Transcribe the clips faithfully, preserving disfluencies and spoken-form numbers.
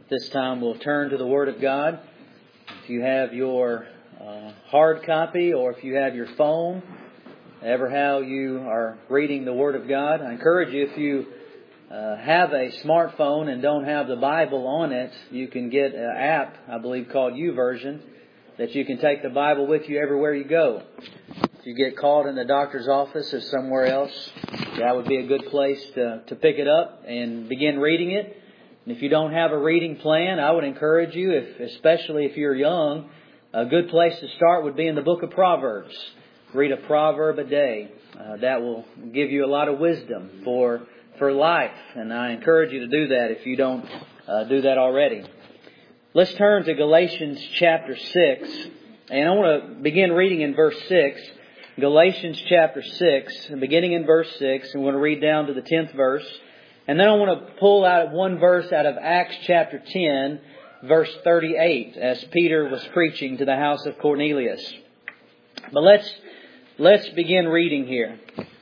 This time we'll turn to the Word of God. If you have your uh, hard copy or if you have your phone, ever how you are reading the Word of God, I encourage you, if you uh, have a smartphone and don't have the Bible on it, you can get an app, I believe called YouVersion, that you can take the Bible with you everywhere you go. If you get called in the doctor's office or somewhere else, that would be a good place to, to pick it up and begin reading it. And if you don't have a reading plan, I would encourage you, if, especially if you're young, a good place to start would be in the book of Proverbs. Read a proverb a day. Uh, that will give you a lot of wisdom for for life. And I encourage you to do that if you don't uh, do that already. Let's turn to Galatians chapter six. And I want to begin reading in verse six. Galatians chapter six, beginning in verse six. And we're going to read down to the tenth verse. And then I want to pull out one verse out of Acts chapter ten, verse thirty-eight, as Peter was preaching to the house of Cornelius. But let's let's begin reading here.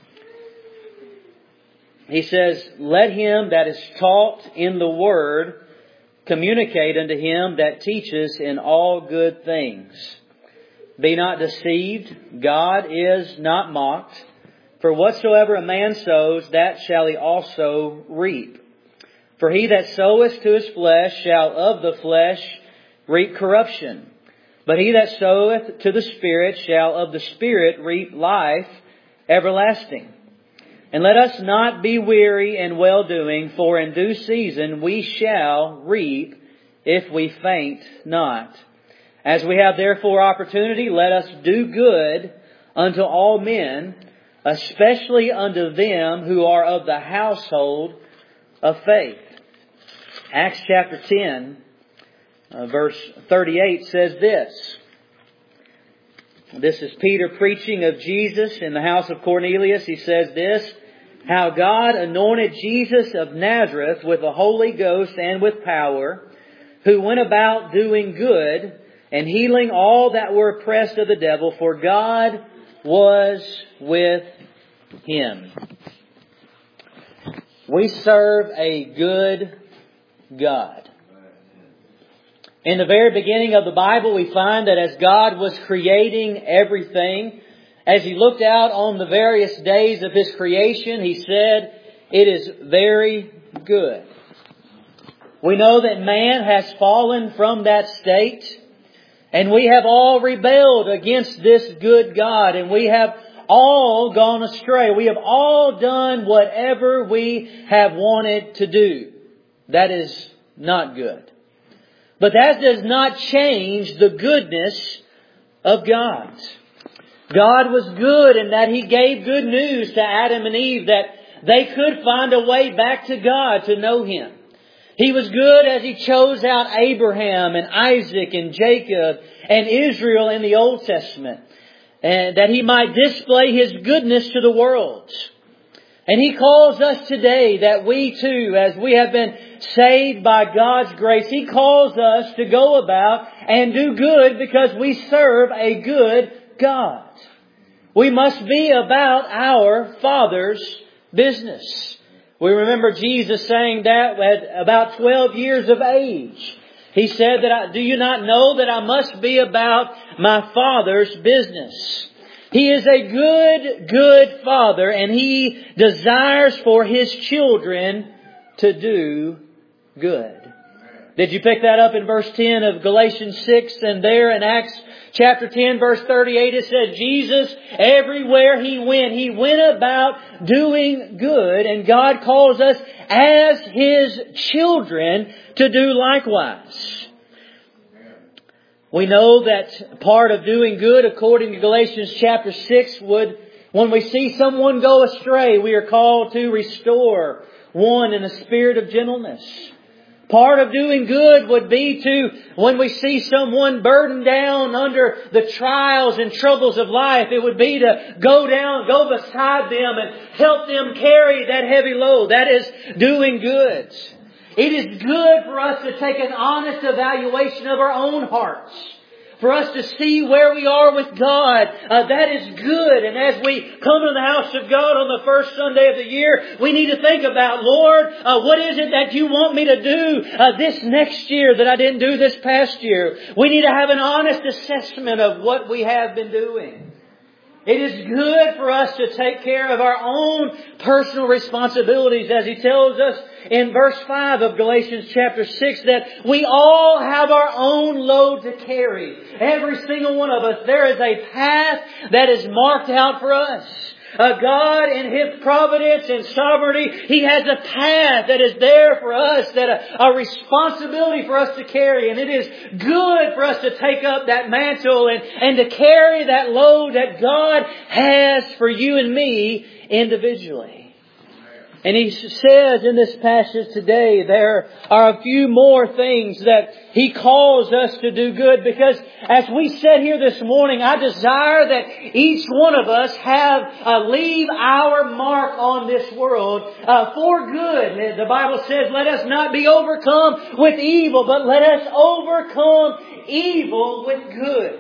He says, "Let him that is taught in the word communicate unto him that teaches in all good things. Be not deceived, God is not mocked. For whatsoever a man sows, that shall he also reap. For he that soweth to his flesh shall of the flesh reap corruption. But he that soweth to the Spirit shall of the Spirit reap life everlasting. And let us not be weary in well-doing, for in due season we shall reap if we faint not. As we have therefore opportunity, let us do good unto all men, especially unto them who are of the household of faith." Acts chapter ten, uh, verse thirty-eight says this. This is Peter preaching of Jesus in the house of Cornelius. He says this, "How God anointed Jesus of Nazareth with the Holy Ghost and with power, who went about doing good and healing all that were oppressed of the devil, for God was with Him." We serve a good God. In the very beginning of the Bible, we find that as God was creating everything, as He looked out on the various days of His creation, He said, "It is very good." We know that man has fallen from that state, and we have all rebelled against this good God, and we have all gone astray. We have all done whatever we have wanted to do. That is not good. But that does not change the goodness of God. God was good in that He gave good news to Adam and Eve that they could find a way back to God to know Him. He was good as He chose out Abraham and Isaac and Jacob and Israel in the Old Testament, and that He might display His goodness to the world. And He calls us today that we too, as we have been saved by God's grace, He calls us to go about and do good because we serve a good God. We must be about our Father's business. We remember Jesus saying that at about twelve years of age. He said that, I, "Do you not know that I must be about my Father's business?" He is a good, good Father, and He desires for His children to do good. Did you pick that up in verse ten of Galatians six? And there in Acts chapter ten, verse thirty-eight, it said, Jesus, everywhere He went, He went about doing good. And God calls us as His children to do likewise. We know that part of doing good, according to Galatians chapter six, would, when we see someone go astray, we are called to restore one in a spirit of gentleness. Part of doing good would be to, when we see someone burdened down under the trials and troubles of life, it would be to go down, go beside them and help them carry that heavy load. That is doing good. It is good for us to take an honest evaluation of our own hearts. for us to see where we are with God. Uh, that is good. And as we come to the house of God on the first Sunday of the year, we need to think about, Lord, uh, what is it that you want me to do uh, this next year that I didn't do this past year? We need to have an honest assessment of what we have been doing. It is good for us to take care of our own personal responsibilities, as He tells us in verse five of Galatians chapter six, that we all have our own load to carry. Every single one of us. There is a path that is marked out for us. Uh, God in His providence and sovereignty, He has a path that is there for us, that a, a responsibility for us to carry. And it is good for us to take up that mantle and, and to carry that load that God has for you and me individually. And He says in this passage today, there are a few more things that He calls us to do good. Because as we sit here this morning, I desire that each one of us have uh, leave our mark on this world uh, for good. The Bible says, let us not be overcome with evil, but let us overcome evil with good.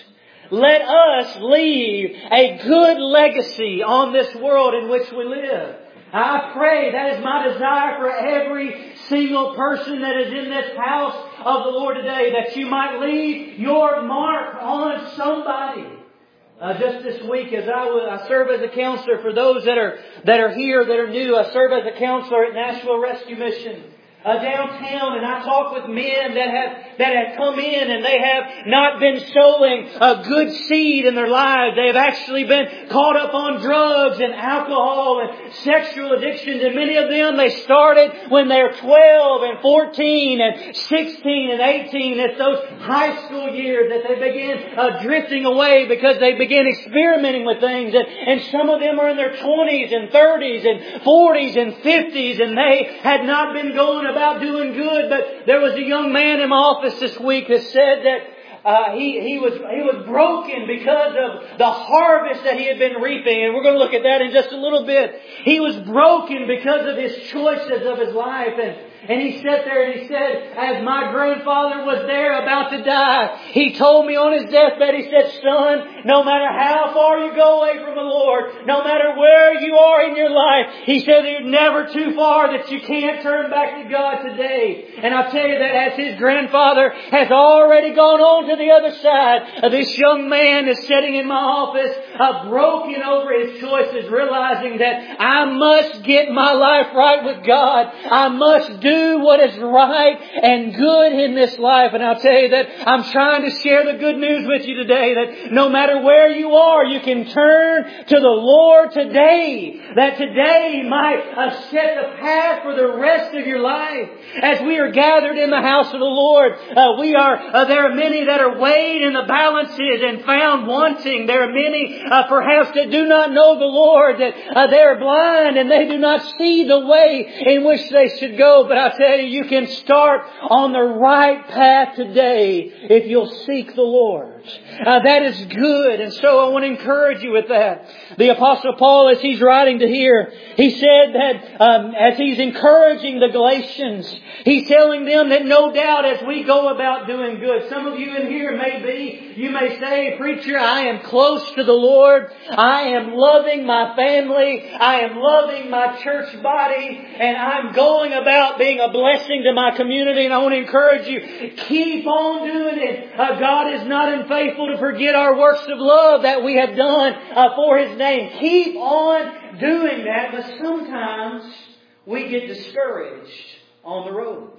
Let us leave a good legacy on this world in which we live. I pray, that is my desire for every single person that is in this house of the Lord today, that you might leave your mark on somebody. Uh, just this week, as I, was, I serve as a counselor for those that are that are here, that are new, I serve as a counselor at Nashville Rescue Mission. Uh, downtown, and I talk with men that have that have come in and they have not been sowing a good seed in their lives. They have actually been caught up on drugs and alcohol and sexual addictions. And many of them, they started when they were twelve and fourteen and sixteen and eighteen. It's those high school years that they begin uh, drifting away because they begin experimenting with things. And, and some of them are in their twenties and thirties and forties and fifties, and they had not been going about about doing good. But there was a young man in my office this week that said that uh, he, he was he was broken because of the harvest that he had been reaping. And we're going to look at that in just a little bit. He was broken because of his choices of his life. And And he sat there and he said, as my grandfather was there about to die, he told me on his deathbed, he said, son, no matter how far you go away from the Lord, no matter where you are in your life, he said, you're never too far that you can't turn back to God today. And I'll tell you that as his grandfather has already gone on to the other side, uh, this young man is sitting in my office, uh, broken over his choices, realizing that I must get my life right with God. I must do what is right and good in this life. And I'll tell you that I'm trying to share the good news with you today, that no matter where you are, you can turn to the Lord today. That today might uh, set the path for the rest of your life. As we are gathered in the house of the Lord, uh, we are. Uh, there are many that are weighed in the balances and found wanting. There are many, uh, perhaps, that do not know the Lord. That uh, they are blind and they do not see the way in which they should go. But I tell you, you can start on the right path today if you'll seek the Lord. Uh, that is good. And so I want to encourage you with that. The Apostle Paul, as he's writing to here, he said that um, as he's encouraging the Galatians, he's telling them that no doubt as we go about doing good. Some of you in here may be, you may say, preacher, I am close to the Lord. I am loving my family. I am loving my church body. And I'm going about being a blessing to my community. And I want to encourage you, keep on doing it. Uh, God is not unfaithful to forget our works of love that we have done uh, for His name. Keep on doing that. But sometimes we get discouraged on the road.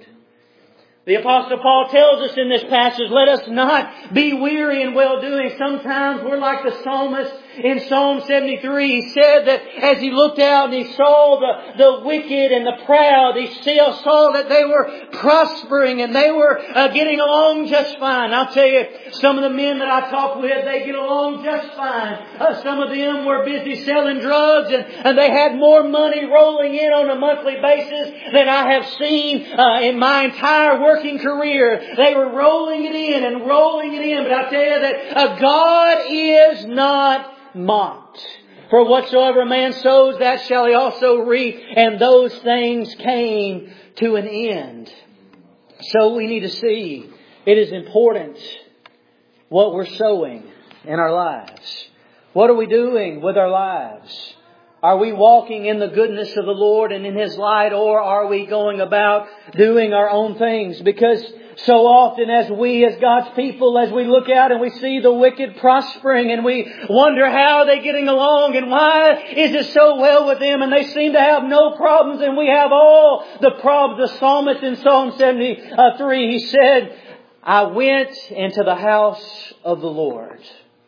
The Apostle Paul tells us in this passage, let us not be weary in well-doing. Sometimes we're like the psalmist in Psalm seventy-three. He said that as he looked out and he saw the, the wicked and the proud, he still saw that they were prospering and they were uh, getting along just fine. I'll tell you, some of the men that I talk with, they get along just fine. Uh, some of them were busy selling drugs and, and they had more money rolling in on a monthly basis than I have seen uh, in my entire working career. They were rolling it in and rolling it in. But I tell you that uh, God is not mocked. For whatsoever a man sows, that shall he also reap. And those things came to an end. So we need to see it is important what we're sowing in our lives? What are we doing with our lives? Are we walking in the goodness of the Lord and in His light, or are we going about doing our own things? Because so often as we, as God's people, as we look out and we see the wicked prospering and we wonder how are they getting along and why is it so well with them, and they seem to have no problems and we have all the problems. The psalmist in Psalm seventy-three, he said, I went into the house of the Lord,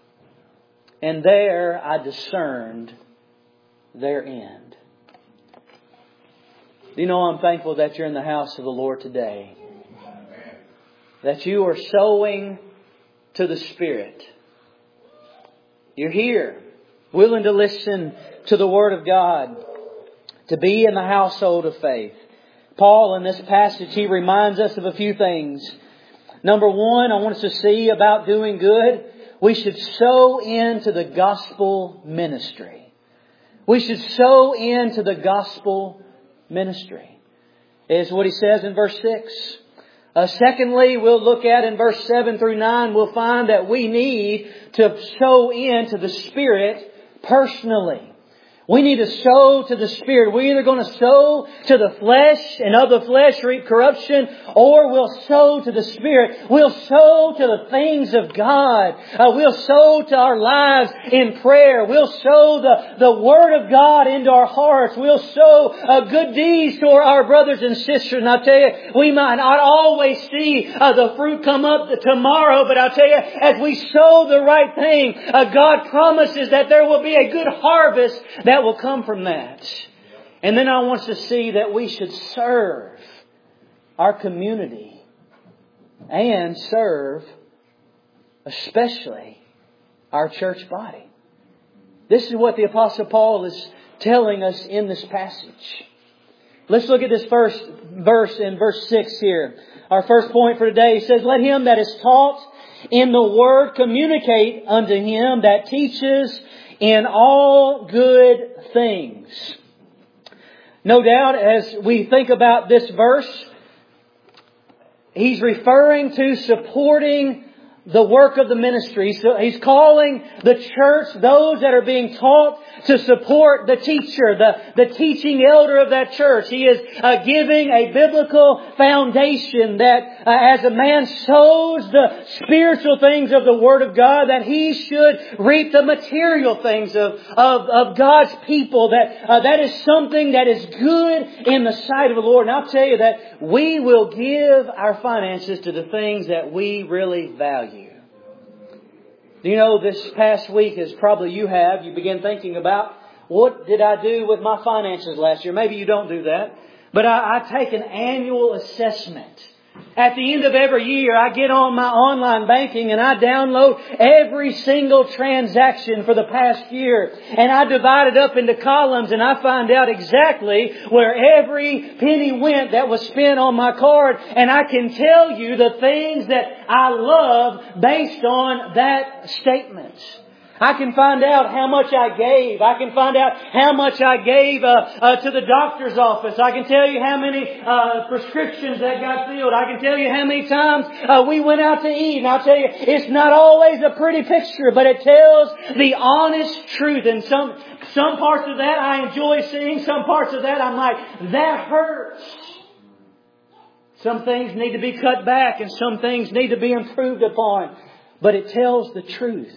and there I discerned their end. Do you know, I'm thankful that you're in the house of the Lord today. That you are sowing to the Spirit. You're here, willing to listen to the Word of God, to be in the household of faith. Paul, in this passage, he reminds us of a few things. Number one, I want us to see about doing good. We should sow into the gospel ministry. We should sow into the gospel ministry. Is what he says in verse six. Uh, secondly, we'll look at in verse seven through nine, we'll find that we need to sow into the Spirit personally. We need to sow to the Spirit. We're either going to sow to the flesh and of the flesh reap corruption, or we'll sow to the Spirit. We'll sow to the things of God. Uh, we'll sow to our lives in prayer. We'll sow the, the Word of God into our hearts. We'll sow uh, good deeds to our brothers and sisters. And I'll tell you, we might not always see uh, the fruit come up tomorrow, but I'll tell you, as we sow the right thing, uh, God promises that there will be a good harvest that will come from that. And then I want us to see that we should serve our community and serve especially our church body. This is what the Apostle Paul is telling us in this passage. Let's look at this first verse in verse six here. Our first point for today, he says, let him that is taught in the Word communicate unto him that teaches in all good things. No doubt, as we think about this verse, he's referring to supporting the work of the ministry. So he's calling the church, those that are being taught, to support the teacher, the, the teaching elder of that church. He is uh, giving a biblical foundation that uh, as a man sows the spiritual things of the Word of God, that he should reap the material things of, of, of God's people. That uh, that is something that is good in the sight of the Lord. And I'll tell you that we will give our finances to the things that we really value. Do you know, this past week, as probably you have, you begin thinking about, what did I do with my finances last year? Maybe you don't do that. But I, I take an annual assessment. At the end of every year, I get on my online banking and I download every single transaction for the past year. And I divide it up into columns, and I find out exactly where every penny went that was spent on my card. And I can tell you the things that I love based on that statement. I can find out how much I gave. I can find out how much I gave uh, uh, to the doctor's office. I can tell you how many uh, prescriptions that got filled. I can tell you how many times uh, we went out to eat. And I'll tell you, it's not always a pretty picture, but it tells the honest truth. And some some parts of that I enjoy seeing. Some parts of that I'm like, that hurts. Some things need to be cut back, and some things need to be improved upon. But it tells the truth.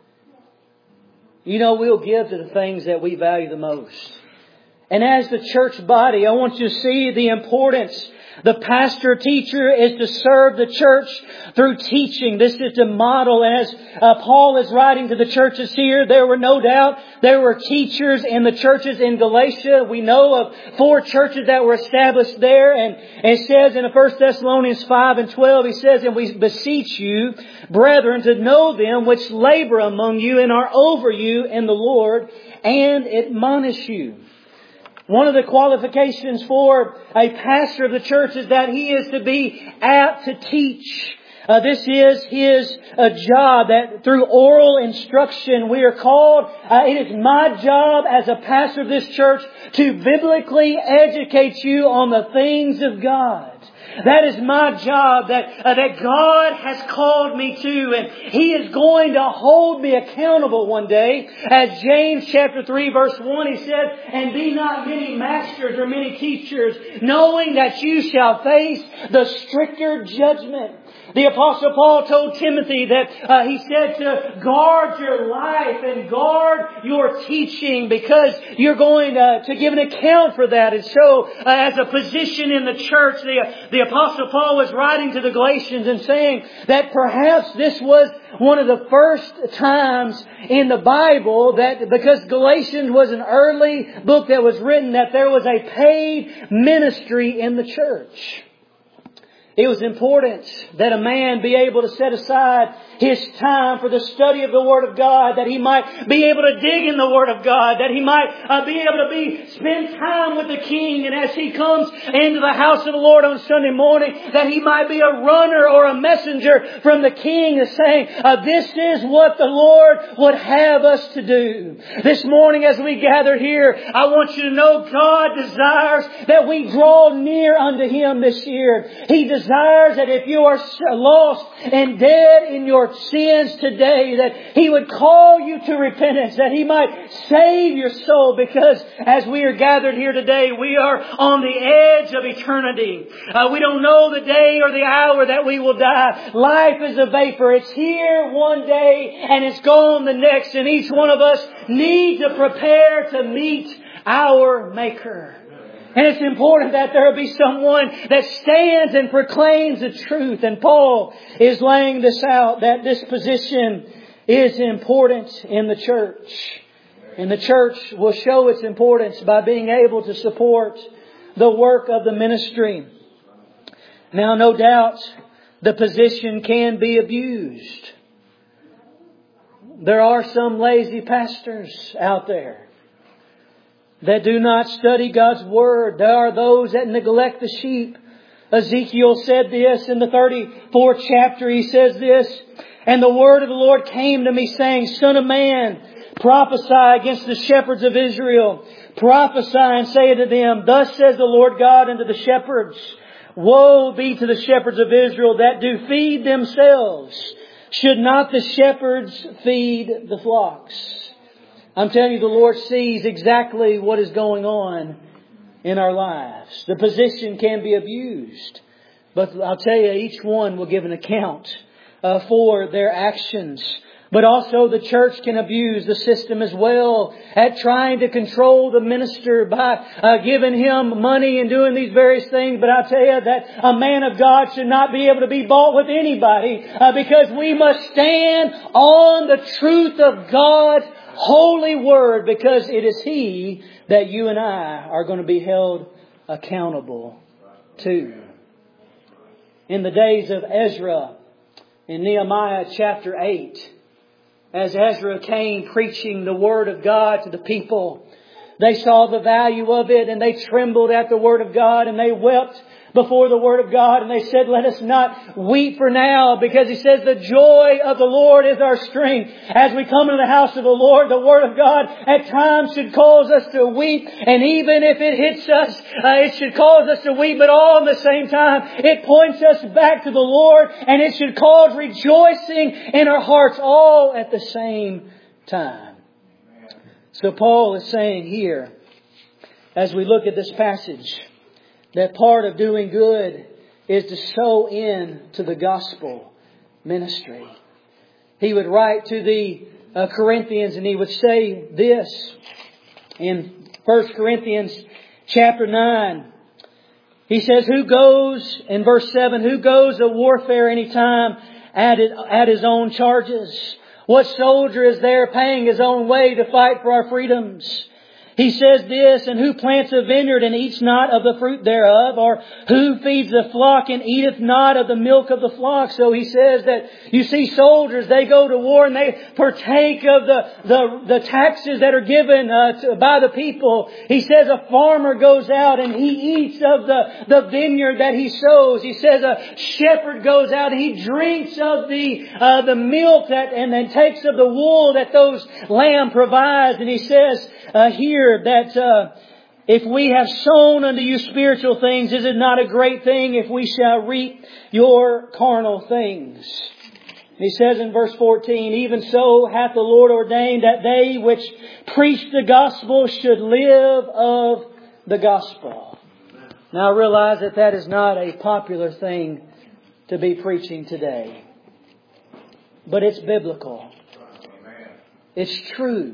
You know, we'll give to the things that we value the most. And as the church body, I want you to see the importance. The pastor teacher is to serve the church through teaching. This is to model. As uh, Paul is writing to the churches here, there were no doubt there were teachers in the churches in Galatia. We know of four churches that were established there. And, and it says in First Thessalonians five and twelve, he says, and we beseech you, brethren, to know them which labor among you and are over you in the Lord, and admonish you. One of the qualifications for a pastor of the church is that he is to be apt to teach. Uh, this is his uh, job, that through oral instruction we are called. Uh, it is my job as a pastor of this church to biblically educate you on the things of God. That is my job that, uh, that God has called me to. And He is going to hold me accountable one day. As James chapter three verse one, he says, "And be not many masters or many teachers, knowing that you shall face the stricter judgment." The Apostle Paul told Timothy that uh, he said to guard your life and guard your teaching, because you're going to, to give an account for that. And so, uh, as a position in the church, the, the Apostle Paul was writing to the Galatians and saying that perhaps this was one of the first times in the Bible that, because Galatians was an early book that was written, that there was a paid ministry in the church. It was important that a man be able to set aside his time for the study of the Word of God, that he might be able to dig in the Word of God, that he might uh, be able to be spend time with the King, and as he comes into the house of the Lord on Sunday morning, that he might be a runner or a messenger from the King saying, uh, this is what the Lord would have us to do. This morning as we gather here, I want you to know God desires that we draw near unto Him this year. He desires that if you are lost and dead in your sins today, that He would call you to repentance, that He might save your soul, because as we are gathered here today, we are on the edge of eternity. Uh, we don't know the day or the hour that we will die. Life is a vapor. It's here one day and it's gone the next, and each one of us need to prepare to meet our Maker. And it's important that there be someone that stands and proclaims the truth. And Paul is laying this out, that this position is important in the church. And the church will show its importance by being able to support the work of the ministry. Now, no doubt, the position can be abused. There are some lazy pastors out there that do not study God's Word. There are those that neglect the sheep. Ezekiel said this in the thirty-fourth chapter. He says this, "And the word of the Lord came to me, saying, Son of man, prophesy against the shepherds of Israel. Prophesy and say unto them, Thus says the Lord God unto the shepherds, Woe be to the shepherds of Israel that do feed themselves. Should not the shepherds feed the flocks?" I'm telling you, the Lord sees exactly what is going on in our lives. The position can be abused, but I'll tell you, each one will give an account uh, for their actions. But also the church can abuse the system as well at trying to control the minister by uh, giving him money and doing these various things. But I'll tell you that a man of God should not be able to be bought with anybody, uh, because we must stand on the truth of God's holy Word, because it is He that you and I are going to be held accountable to. In the days of Ezra, in Nehemiah chapter eight, as Ezra came preaching the Word of God to the people, they saw the value of it, and they trembled at the Word of God, and they wept before the Word of God, and they said, "Let us not weep for now," because He says the joy of the Lord is our strength. As we come into the house of the Lord, the Word of God at times should cause us to weep, and even if it hits us, uh, it should cause us to weep, but all at the same time, it points us back to the Lord, and it should cause rejoicing in our hearts all at the same time. So Paul is saying here, as we look at this passage, that part of doing good is to sow in to the gospel ministry. He would write to the uh, Corinthians, and he would say this in First Corinthians chapter nine. He says, "Who goes," in verse seven, "who goes to warfare any time at, it, at his own charges? What soldier is there paying his own way to fight for our freedoms?" He says this, "And who plants a vineyard and eats not of the fruit thereof? Or who feeds the flock and eateth not of the milk of the flock?" So he says that you see soldiers, they go to war and they partake of the, the, the taxes that are given uh, to, by the people. He says a farmer goes out and he eats of the, the vineyard that he sows. He says a shepherd goes out and he drinks of the, uh, the milk that, and then takes of the wool that those lamb provides. And he says uh, here, that uh, If we have sown unto you spiritual things, is it not a great thing if we shall reap your carnal things? He says in verse fourteen, even so hath the Lord ordained that they which preach the gospel should live of the gospel. Now I realize that that is not a popular thing to be preaching today. But it's biblical. It's true.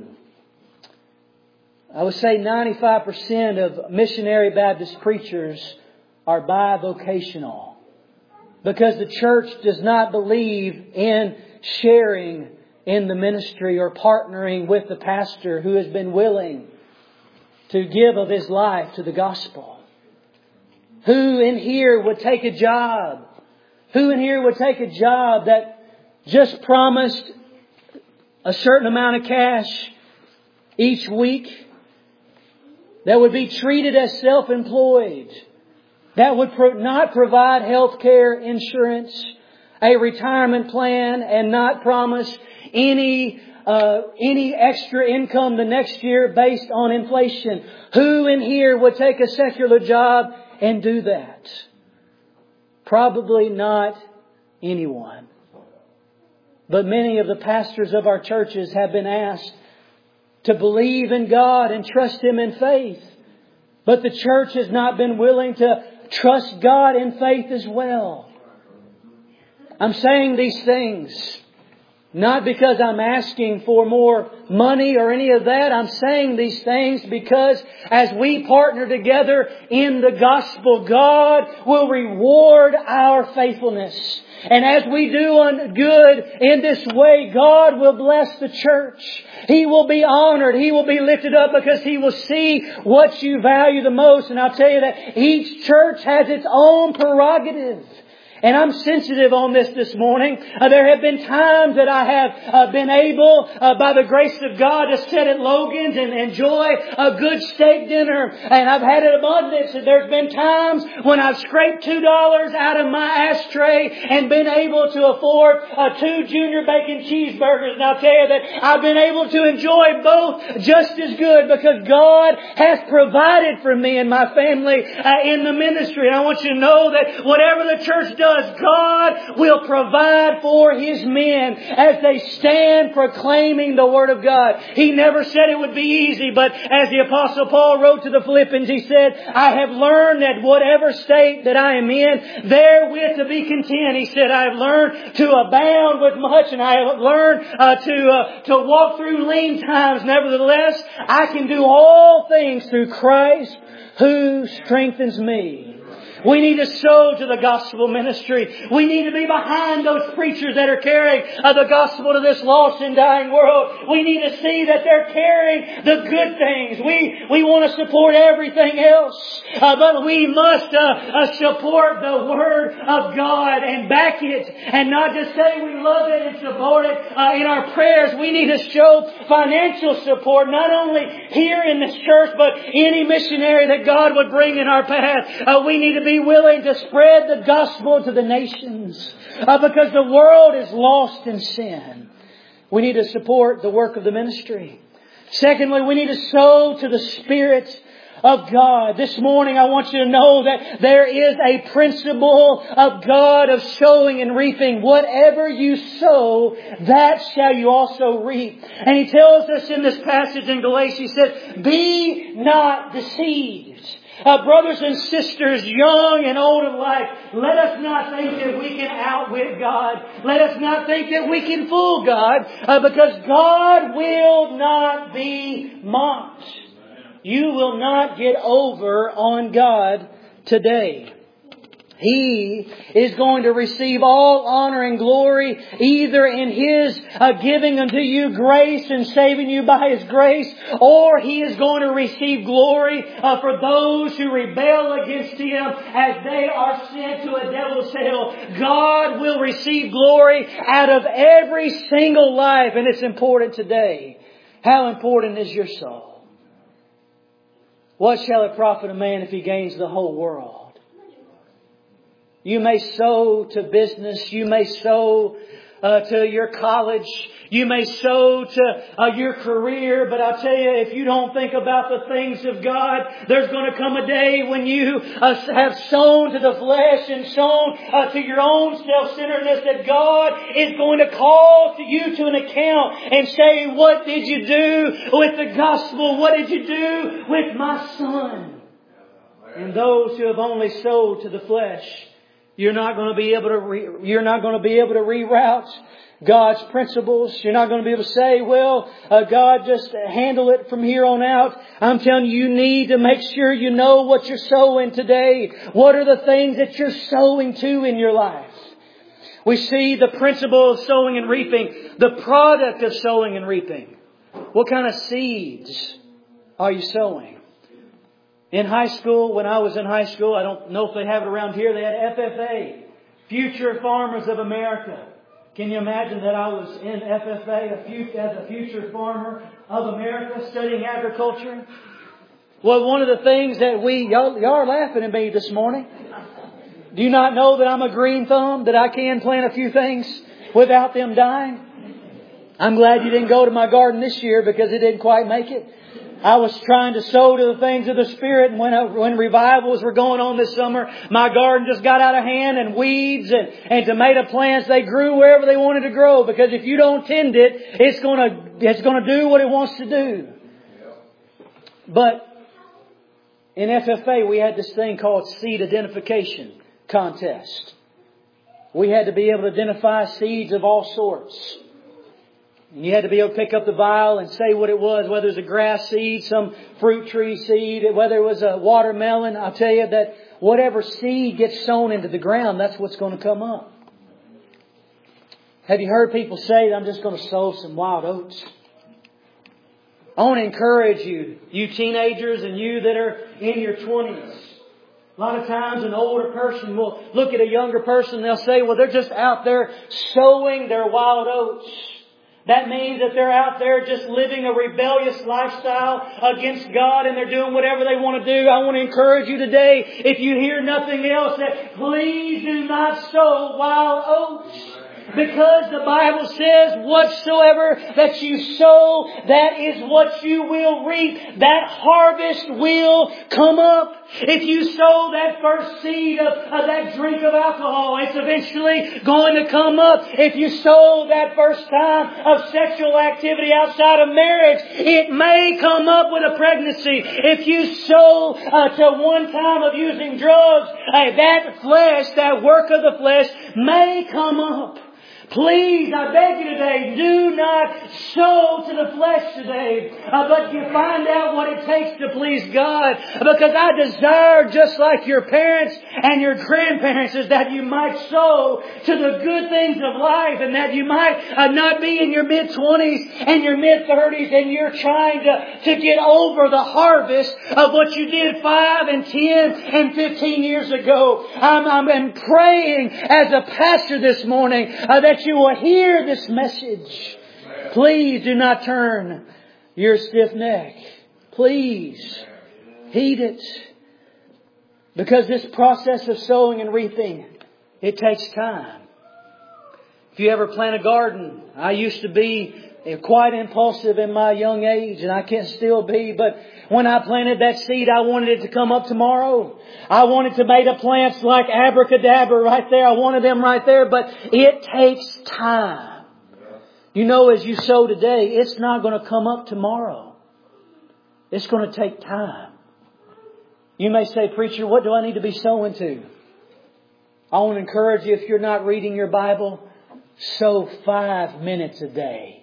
I would say ninety-five percent of missionary Baptist preachers are bivocational. Because the church does not believe in sharing in the ministry or partnering with the pastor who has been willing to give of his life to the gospel. Who in here would take a job? Who in here would take a job that just promised a certain amount of cash each week? That would be treated as self-employed? That would pro- not provide health care insurance, a retirement plan, and not promise any uh, any extra income the next year based on inflation. Who in here would take a secular job and do that? Probably not anyone. But many of the pastors of our churches have been asked to believe in God and trust Him in faith. But the church has not been willing to trust God in faith as well. I'm saying these things not because I'm asking for more money or any of that. I'm saying these things because as we partner together in the gospel, God will reward our faithfulness. And as we do good in this way, God will bless the church. He will be honored. He will be lifted up because He will see what you value the most. And I'll tell you that each church has its own prerogative. And I'm sensitive on this this morning. Uh, there have been times that I have uh, been able, uh, by the grace of God, to sit at Logan's and enjoy a good steak dinner. And I've had it abundance. And there's been times when I've scraped two dollars out of my ashtray and been able to afford uh, two junior bacon cheeseburgers. And I'll tell you that I've been able to enjoy both just as good because God has provided for me and my family uh, in the ministry. And I want you to know that whatever the church does, God will provide for His men as they stand proclaiming the Word of God. He never said it would be easy, but as the Apostle Paul wrote to the Philippians, he said, I have learned that whatever state that I am in, therewith to be content. He said, I have learned to abound with much, and I have learned uh, to, uh, to walk through lean times. Nevertheless, I can do all things through Christ who strengthens me. We need to sow to the gospel ministry. We need to be behind those preachers that are carrying uh, the gospel to this lost and dying world. We need to see that they're carrying the good things. We we want to support everything else. Uh, but we must uh, uh, support the Word of God and back it. And not just say we love it and support it uh, in our prayers. We need to show financial support, not only here in this church, but any missionary that God would bring in our path. Uh, we need to be willing to spread the gospel to the nations uh, because the world is lost in sin. We need to support the work of the ministry. Secondly, we need to sow to the Spirit of God. This morning I want you to know that there is a principle of God of sowing and reaping. Whatever you sow, that shall you also reap. And He tells us in this passage in Galatians, He said, be not deceived. Uh, brothers and sisters, young and old alike, let us not think that we can outwit God. Let us not think that we can fool God, uh, because God will not be mocked. You will not get over on God today. He is going to receive all honor and glory either in His uh, giving unto you grace and saving you by His grace, or He is going to receive glory uh, for those who rebel against Him as they are sent to a devil's hell. God will receive glory out of every single life, and it's important today. How important is your soul? What shall it profit a man if he gains the whole world? You may sow to business. You may sow uh, to your college. You may sow to uh, your career, but I'll tell you, if you don't think about the things of God, there's going to come a day when you uh, have sown to the flesh and sown uh, to your own self-centeredness, that God is going to call to you to an account and say, what did you do with the gospel? What did you do with my son? And those who have only sowed to the flesh, you're not going to be able to re- you're not going to be able to reroute God's principles. You're not going to be able to say, well, uh, God, just handle it from here on out. I'm telling you, you need to make sure you know what you're sowing today. What are the things that you're sowing to in your life? We see the principle of sowing and reaping, the product of sowing and reaping. What kind of seeds are you sowing? In high school, when I was in high school, I don't know if they have it around here, they had F F A, Future Farmers of America. Can you imagine that I was in F F A as a future farmer of America studying agriculture? Well, one of the things that we, y'all, y'all are laughing at me this morning. Do you not know that I'm a green thumb, that I can plant a few things without them dying? I'm glad you didn't go to my garden this year because it didn't quite make it. I was trying to sow to the things of the Spirit, and when uh, when revivals were going on this summer, my garden just got out of hand, and weeds and, and tomato plants, they grew wherever they wanted to grow, because if you don't tend it, it's gonna it's gonna do what it wants to do. But in F F A, we had this thing called seed identification contest. We had to be able to identify seeds of all sorts. You had to be able to pick up the vial and say what it was, whether it was a grass seed, some fruit tree seed, whether it was a watermelon. I'll tell you that whatever seed gets sown into the ground, that's what's going to come up. Have you heard people say, I'm just going to sow some wild oats? I want to encourage you, you teenagers and you that are in your twenties. A lot of times an older person will look at a younger person and they'll say, well, they're just out there sowing their wild oats. That means that they're out there just living a rebellious lifestyle against God, and they're doing whatever they want to do. I want to encourage you today, if you hear nothing else, that please do not sow wild oats. Because the Bible says, whatsoever that you sow, that is what you will reap. That harvest will come up. If you sow that first seed of, of that drink of alcohol, it's eventually going to come up. If you sow that first time of sexual activity outside of marriage, it may come up with a pregnancy. If you sow uh, to one time of using drugs, uh, that flesh, that work of the flesh may come up. Please, I beg you today, do not sow to the flesh today, uh, but you find out what it takes to please God. Because I desire, just like your parents and your grandparents, is that you might sow to the good things of life, and that you might uh, not be in your mid-twenties and your mid-thirties and you're trying to, to get over the harvest of what you did five and ten and fifteen years ago. I'm, I'm praying as a pastor this morning uh, that you will hear this message. Please do not turn your stiff neck. Please heed it. Because this process of sowing and reaping, it takes time. If you ever plant a garden, I used to be quite impulsive in my young age, and I can still be, but when I planted that seed, I wanted it to come up tomorrow. I wanted tomato plants like abracadabra right there. I wanted them right there, but it takes time. You know, as you sow today, it's not going to come up tomorrow. It's going to take time. You may say, preacher, what do I need to be sowing to? I want to encourage you, if you're not reading your Bible, sow five minutes a day.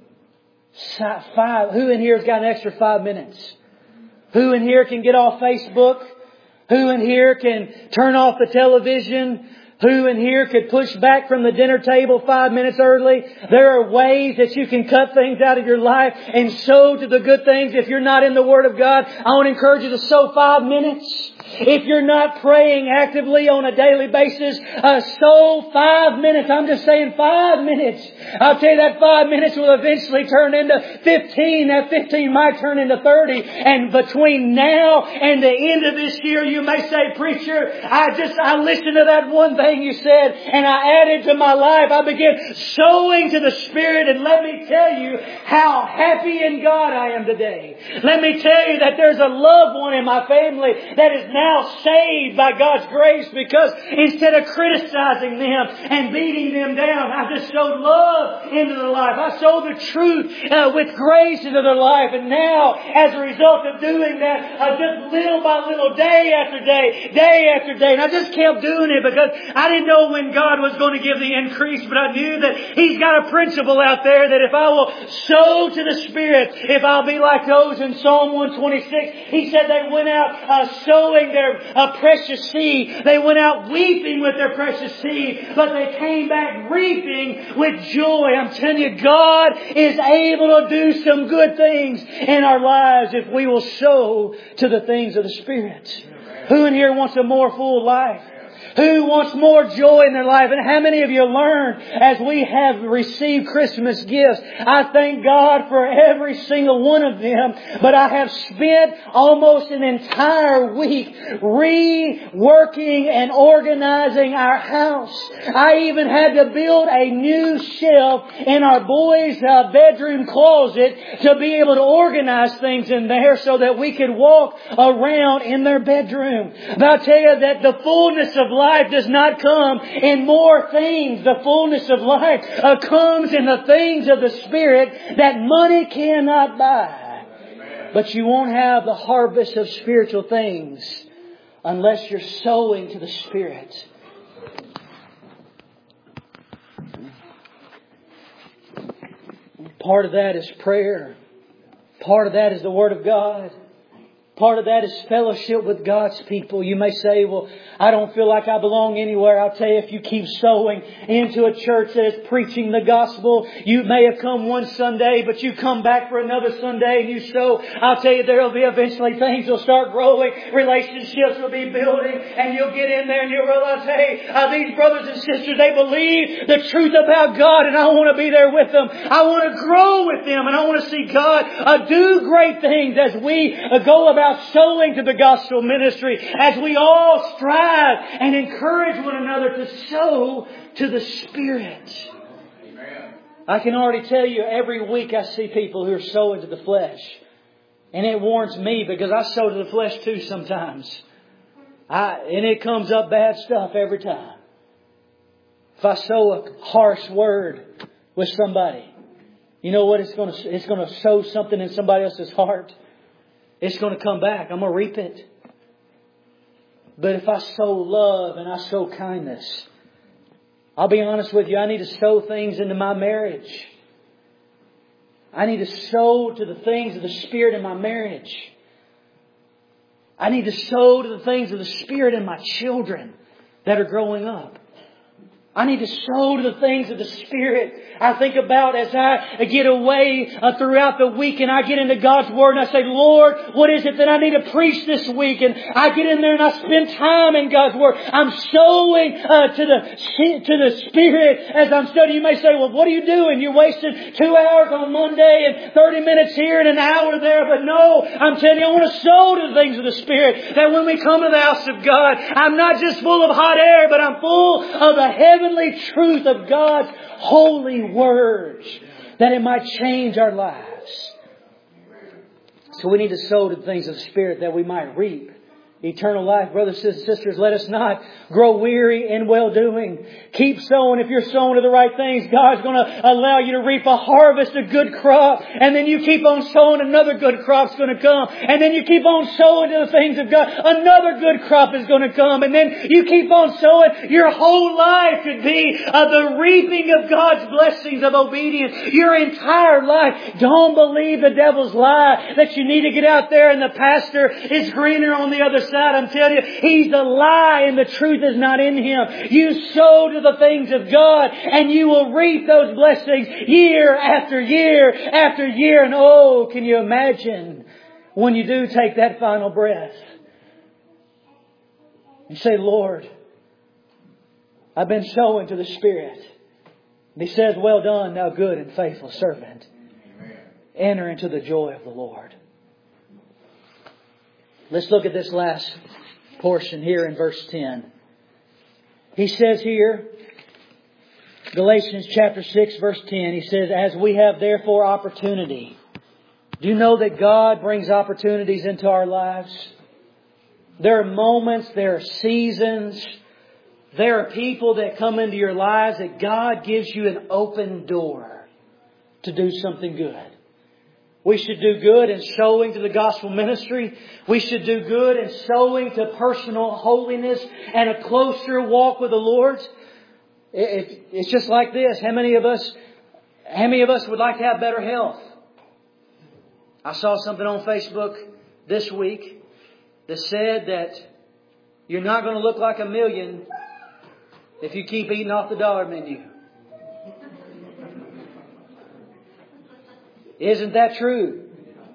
Five. Who in here has got an extra five minutes? Who in here can get off Facebook? Who in here can turn off the television? Who in here could push back from the dinner table five minutes early? There are ways that you can cut things out of your life and sow to the good things. If you're not in the Word of God, I want to encourage you to sow five minutes. If you're not praying actively on a daily basis, uh, sow five minutes. I'm just saying five minutes. I'll tell you that five minutes will eventually turn into fifteen. That fifteen might turn into thirty. And between now and the end of this year, you may say, preacher, I just, I listened to that one thing everything you said and I added to my life. I began sowing to the Spirit, and let me tell you how happy in God I am today. Let me tell you that there's a loved one in my family that is now saved by God's grace, because instead of criticizing them and beating them down, I just sowed love into their life. I sowed the truth uh, with grace into their life. And now, as a result of doing that, uh, just little by little, day after day, day after day, and I just kept doing it because I didn't know when God was going to give the increase, but I knew that He's got a principle out there that if I will sow to the Spirit, if I'll be like those in Psalm one twenty-six, He said they went out uh, sowing their uh, precious seed. They went out weeping with their precious seed, but they came back reaping with joy. I'm telling you, God is able to do some good things in our lives if we will sow to the things of the Spirit. Who in here wants a more full life? Who wants more joy in their life? And how many of you learned as we have received Christmas gifts? I thank God for every single one of them. But I have spent almost an entire week reworking and organizing our house. I even had to build a new shelf in our boys' uh, bedroom closet to be able to organize things in there so that we could walk around in their bedroom. But I'll tell you that the fullness of life Life does not come in more things. The fullness of life uh, comes in the things of the Spirit that money cannot buy. Amen. But you won't have the harvest of spiritual things unless you're sowing to the Spirit. Part of that is prayer. Part of that is the Word of God. Part of that is fellowship with God's people. You may say, well, I don't feel like I belong anywhere. I'll tell you, if you keep sowing into a church that is preaching the gospel, you may have come one Sunday, but you come back for another Sunday and you sow. I'll tell you, there will be eventually things will start growing. Relationships will be building, and you'll get in there and you'll realize, hey, uh, these brothers and sisters, they believe the truth about God, and I want to be there with them. I want to grow with them, and I want to see God uh, do great things as we uh, go about sowing to the gospel ministry, as we all strive and encourage one another to sow to the Spirit. Amen. I can already tell you, every week I see people who are sowing to the flesh. And it warns me, because I sow to the flesh too sometimes. I, and it comes up bad stuff every time. If I sow a harsh word with somebody, you know what? It's going to, it's going to sow something in somebody else's heart. It's going to come back. I'm going to reap it. But if I sow love and I sow kindness, I'll be honest with you, I need to sow things into my marriage. I need to sow to the things of the Spirit in my marriage. I need to sow to the things of the Spirit in my children that are growing up. I need to sow to the things of the Spirit. I think about as I get away uh, throughout the week and I get into God's Word and I say, Lord, what is it that I need to preach this week? And I get in there and I spend time in God's Word. I'm sowing uh, to the to the Spirit as I'm studying. You may say, well, what are you doing? You're wasting two hours on Monday and thirty minutes here and an hour there. But no, I'm telling you, I want to sow to the things of the Spirit. That when we come to the house of God, I'm not just full of hot air, but I'm full of the heavenly truth of God's holy words, that it might change our lives. So we need to sow to the things of the Spirit that we might reap eternal life. Brothers and sisters, let us not grow weary in well-doing. Keep sowing. If you're sowing to the right things, God's going to allow you to reap a harvest of good crop. And then you keep on sowing, another good crop's going to come. And then you keep on sowing to the things of God, another good crop is going to come. And then you keep on sowing. Your whole life could be uh, the reaping of God's blessings of obedience. Your entire life. Don't believe the devil's lie that you need to get out there and the pastor is greener on the other side. I'm telling you, he's a lie and the truth is not in him. You sow to the things of God and you will reap those blessings year after year after year. And oh, can you imagine when you do take that final breath? You say, Lord, I've been sowing to the Spirit. And He says, well done, thou good and faithful servant. Amen. Enter into the joy of the Lord. Let's look at this last portion here in verse ten. He says here, Galatians chapter six verse ten, He says, as we have therefore opportunity. Do you know that God brings opportunities into our lives? There are moments, there are seasons, there are people that come into your lives that God gives you an open door to do something good. We should do good in sowing to the gospel ministry. We should do good in sowing to personal holiness and a closer walk with the Lord. It's just like this. How many of us, how many of us would like to have better health? I saw something on Facebook this week that said that you're not going to look like a million if you keep eating off the dollar menu. Isn't that true?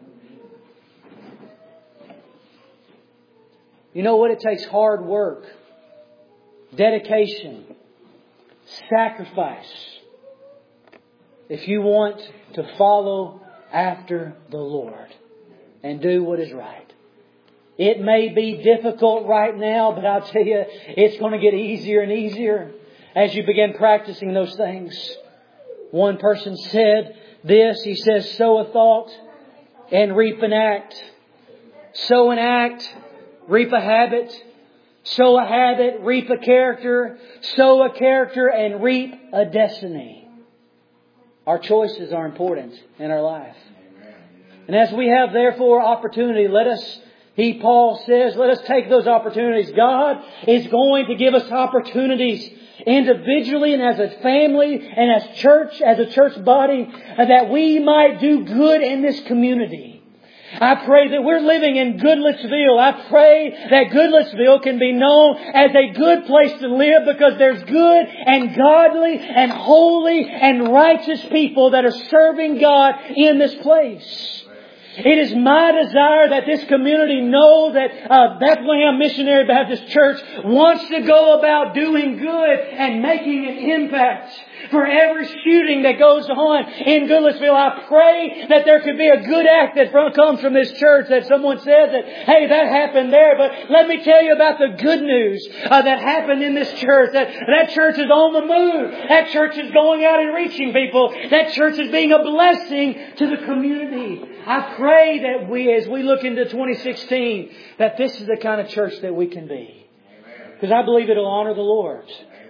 You know what? It takes hard work, dedication, sacrifice if you want to follow after the Lord and do what is right. It may be difficult right now, but I'll tell you, it's going to get easier and easier as you begin practicing those things. One person said this, he says, sow a thought and reap an act. Sow an act, reap a habit. Sow a habit, reap a character. Sow a character and reap a destiny. Our choices are important in our life. And as we have therefore opportunity, let us, he, Paul says, let us take those opportunities. God is going to give us opportunities individually and as a family and as church, as a church body, that we might do good in this community. I pray that we're living in Goodlettsville. I pray that Goodlettsville can be known as a good place to live because there's good and godly and holy and righteous people that are serving God in this place. It is my desire that this community know that uh, Bethlehem Missionary Baptist Church wants to go about doing good and making an impact. For every shooting that goes on in Goodlettsville, I pray that there could be a good act that from, comes from this church, that someone says that, hey, that happened there. But let me tell you about the good news uh, that happened in this church. That, that church is on the move. That church is going out and reaching people. That church is being a blessing to the community. I pray that we, as we look into twenty sixteen, that this is the kind of church that we can be. Because I believe it'll honor the Lord.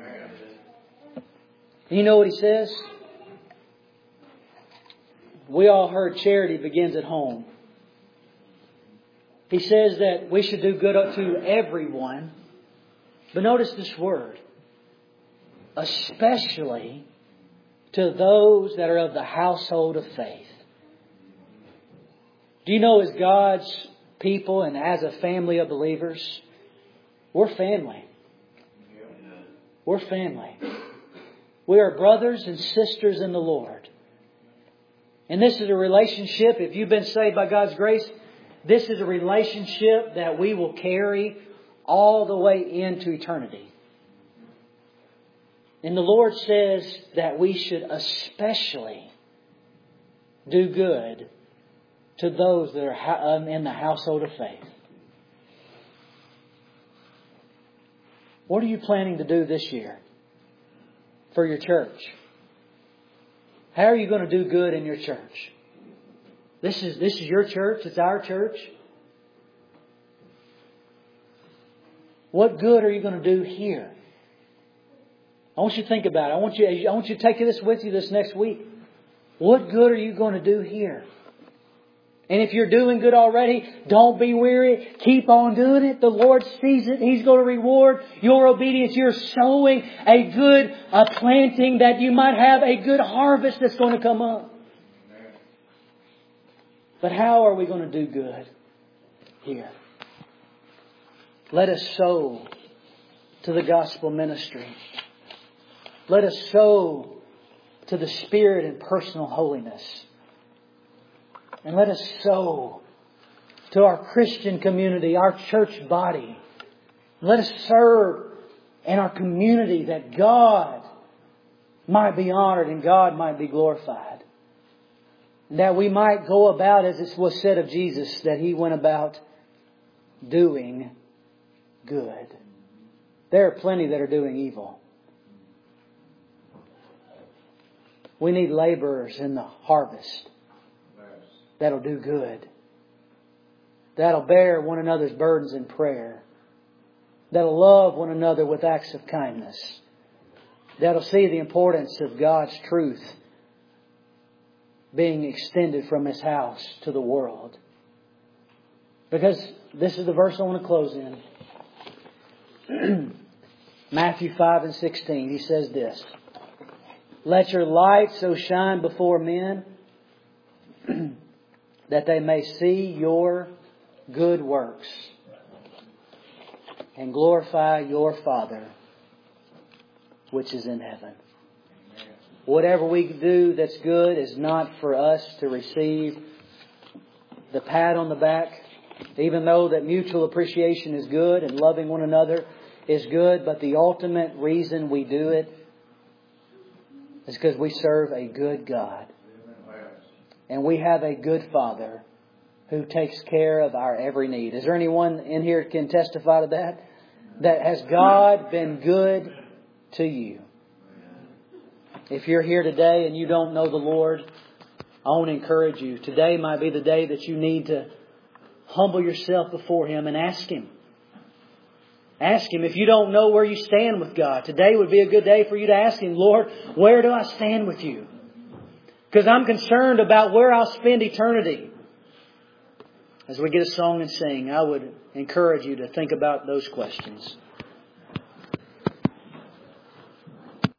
You know what he says? We all heard charity begins at home. He says that we should do good to everyone. But notice this word. Especially to those that are of the household of faith. Do you know, as God's people and as a family of believers, we're family. We're family. We are brothers and sisters in the Lord. And this is a relationship, if you've been saved by God's grace, this is a relationship that we will carry all the way into eternity. And the Lord says that we should especially do good to those that are in the household of faith. What are you planning to do this year for your church? How are you going to do good in your church? This is, this is your church. It's our church. What good are you going to do here? I want you to think about it. I want you, I want you to take this with you this next week. What good are you going to do here? And if you're doing good already, don't be weary. Keep on doing it. The Lord sees it. He's going to reward your obedience. You're sowing a good a planting that you might have a good harvest that's going to come up. But how are we going to do good here? Let us sow to the gospel ministry. Let us sow to the Spirit and personal holiness. And let us sow to our Christian community, our church body. Let us serve in our community that God might be honored and God might be glorified. And that we might go about, as it was said of Jesus, that He went about doing good. There are plenty that are doing evil. We need laborers in the harvest that'll do good. That'll bear one another's burdens in prayer. That'll love one another with acts of kindness. That'll see the importance of God's truth being extended from His house to the world. Because this is the verse I want to close in. Matthew five and sixteen. He says this. Let your light so shine before men that they may see your good works and glorify your Father which is in heaven. Whatever we do that's good is not for us to receive the pat on the back, even though that mutual appreciation is good and loving one another is good, but the ultimate reason we do it is because we serve a good God. And we have a good Father who takes care of our every need. Is there anyone in here can testify to that? That has God been good to you? If you're here today and you don't know the Lord, I want to encourage you. Today might be the day that you need to humble yourself before Him and ask Him. Ask Him if you don't know where you stand with God. Today would be a good day for you to ask Him, Lord, where do I stand with You? Because I'm concerned about where I'll spend eternity. As we get a song and sing, I would encourage you to think about those questions.